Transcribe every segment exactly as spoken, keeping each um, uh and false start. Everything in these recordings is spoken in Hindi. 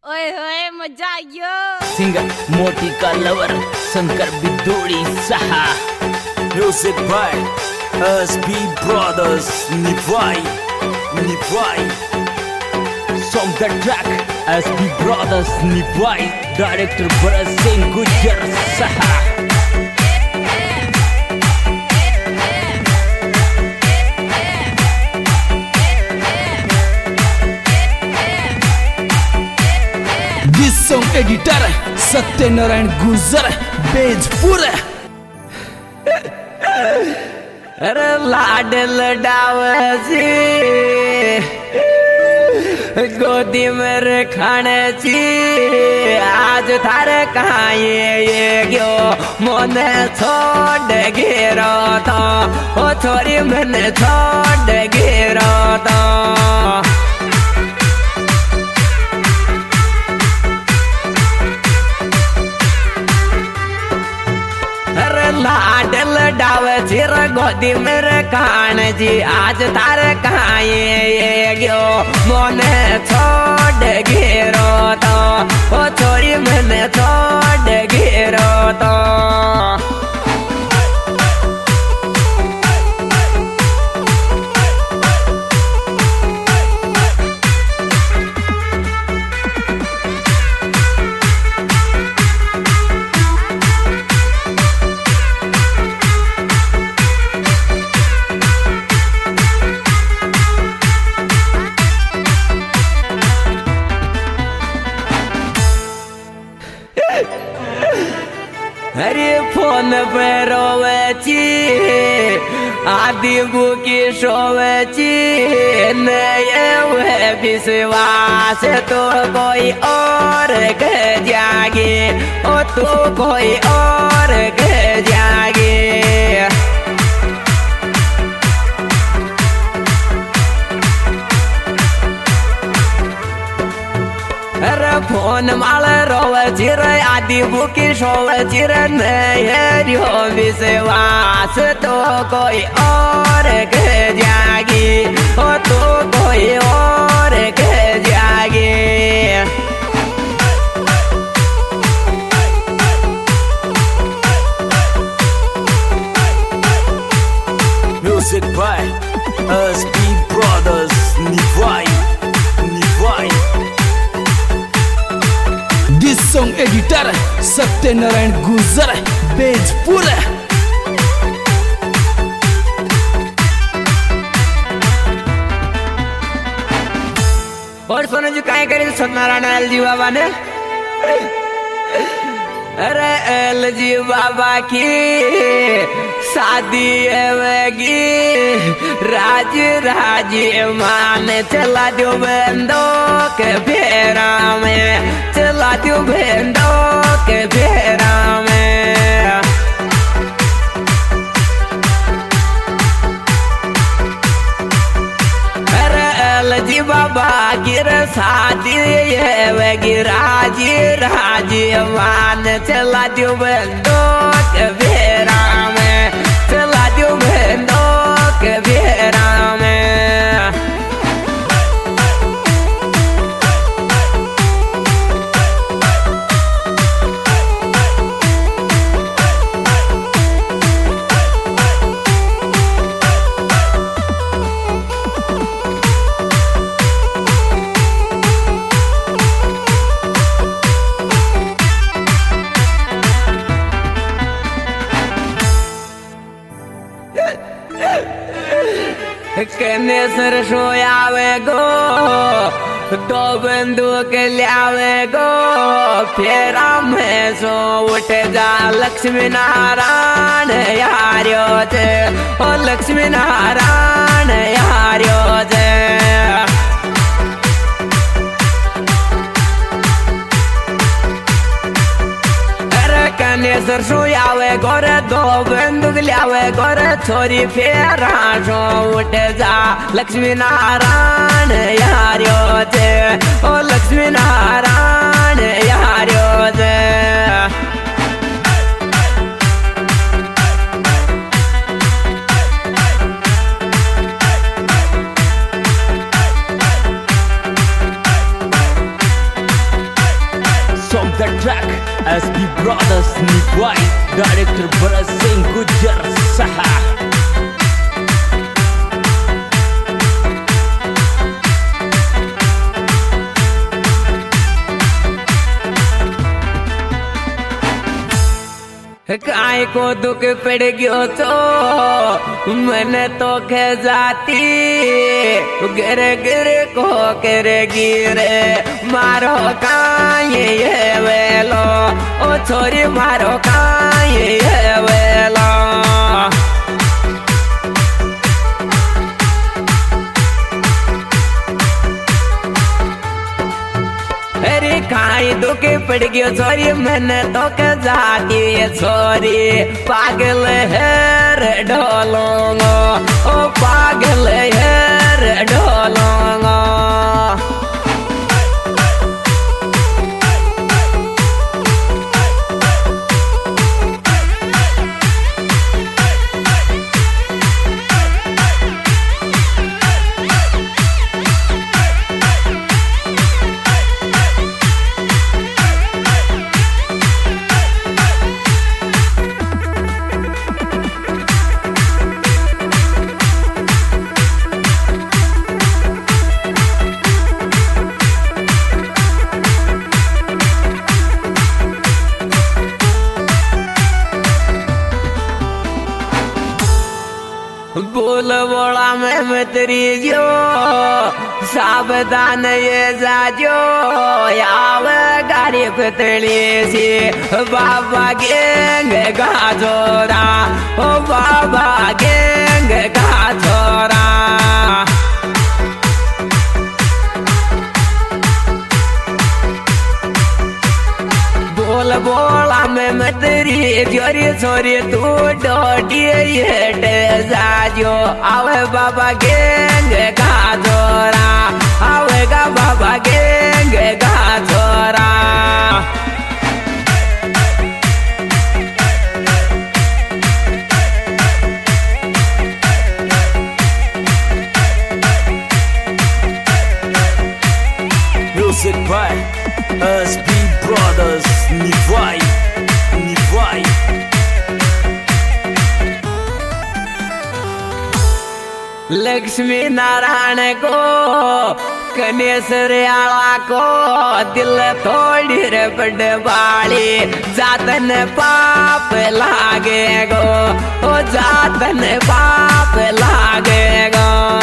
ओए होए मजा आयो। सिंगर मोटी का लवर शंकर बिदोड़ी सहा। Music by S B Brothers Nivai Nivai. Song the track S B Brothers Nivai. Director Bharat Singh Gujjar Saha. This song editor Satyanarayan Gurjar Bejpur. अरे लाड लडावची गोदी में रखने ची आज थारे कहाँ ये ये गयो मोने छोड़ गिरो तो ओ छोरी मैंने छोड़ गिरो तो लाडल डावे चिर गोदी मेरे कान जी आज तारे कहाँ ये गयो मोने छोड़ गिरो तो ओ छोरी मैंने छोड़ गिरो तो अरे फोन पे रोवेची आदि बुकी सोवेची नए हुए विश्वास तो कोई और कह जागे ओ तू कोई और कह जागे अरे फोन माले रोवे चिर आदि बुकी सोवे चिर नयो विश्वास तो कोई और कह जागी ओ तो कोई और कह जागी। Music by S B Brothers Nivai Nivai. This song editor Satyanarayan Gurjar Bejpur. और सोनू जी काय करे सत्यनारायण एल जी बाबा ने अरे एल जी बाबा की शादी होगी राज राज मान चला दो बंदो के फेरा में चला दो बंदो के फेरा में। अरे एल जी बाबा की शादी होगी राज राज मान चला दो बंदो के फेरा में चला दो बंदो के फेरा में। कहने सर सोयावे गो दो बंदूक लियावे गो फेरा में सो उठ जा लक्ष्मी नारायण यारियो जे ओ लक्ष्मी नारायण यारियो जे। सर सोयावे गोरे दो बंदूक लियावे गोरे छोरी फेरा सो उठ जा लक्ष्मी नारायण यारियो जे ओ लक्ष्मी नारायण यारियो जे। the track S B Brothers Nivai, Director Bharat Singh Gujar Saha. काय को दुख पड़ गयो तो मैंने तो खे जाती गिर गिर को कर गिरे मारो काये ये वेलो ओ छोरी मारो काये ये वेलो अरे काई दुख पड़ गयो छोरी मैंने तो के जाती छोरी पागल है रे ढोलोंगो ओ पागल है रे ढोलोंगो बोल बोला में मतरी जो सावधान ये जाजो आवे गाड़ी पतली सी बाबा गेंग का छोरा ओ बाबा गेंग का छोरा बोल बोला में मतरी जोरी छोरी तू डोटी ये जाजो आवे बाबा गेंग का छोरा आवेगा बाबा गेंग का छोरा Music by S B Brothers Nivai, Nivai. Lakshmi Narayan को कनेसरियाला को दिल थोड़ी रे बड़वाड़ी जातन पाप लागे गो ओ जातन पाप लागे गो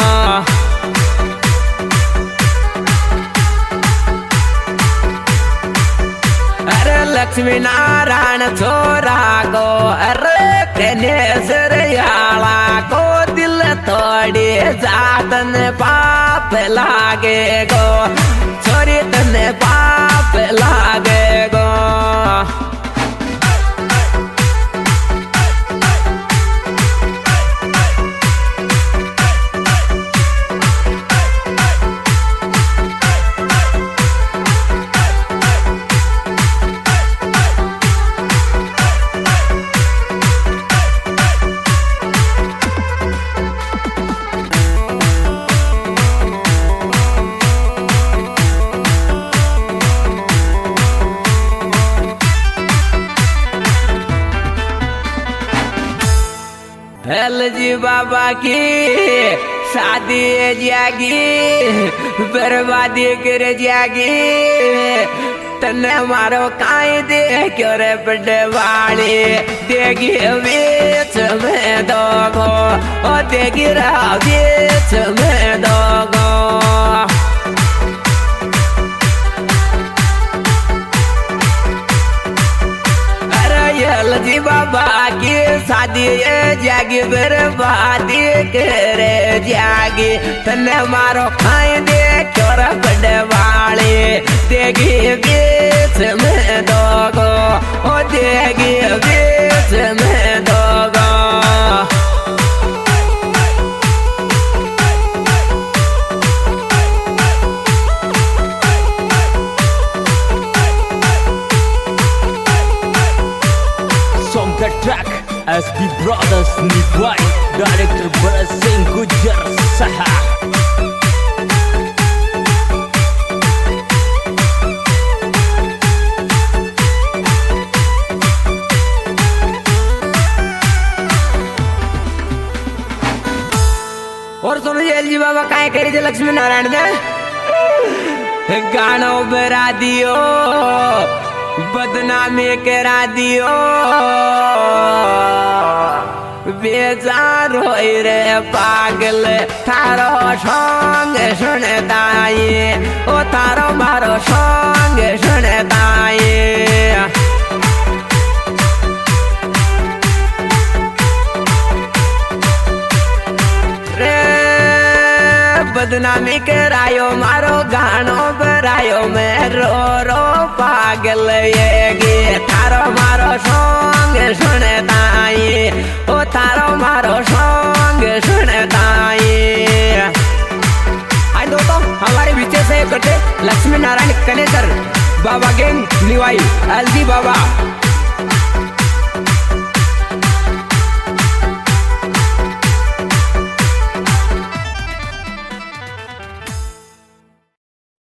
लक्ष्मी नारायण छोरा को अरे कनेसरियाला को दिल थोड़ी जातन पाप लागे गो छोरी तने पाप लागे गो जी बाबा की शादी जागी बर्बादी कर जागी तने मारो काई दे क्यों रे बड़वाड़ी देगी बीच में दोगो ओ देगी रहा बीच में दोगो जी बाबा की शादी जागी बर्बादी करे जागी तने मारो खाई दे क्यों बड़वाड़ी देगी बीच में दोगो ओ देगी बीच में दोगो The track S B Brothers Nivai, Director Bharat Singh Gujar Saha. काय करी थे लक्ष्मी नारायण ने गानो बरा दियो बदनामी करा दियो बेजार होई रे पागल थारो संग सुनताई ओ थारो मारो संग सुनताई रे बदनामी करायो मारो गानो बरायो मैं रो रो पागल ये गे थारो मारो संग सुनताई ओ थारो मारो संग सुनताई। हाय दोस्तों हमारे बीच से कटे लक्ष्मी नारायण कनेसर बाबा गैंग निवाई एलजी बाबा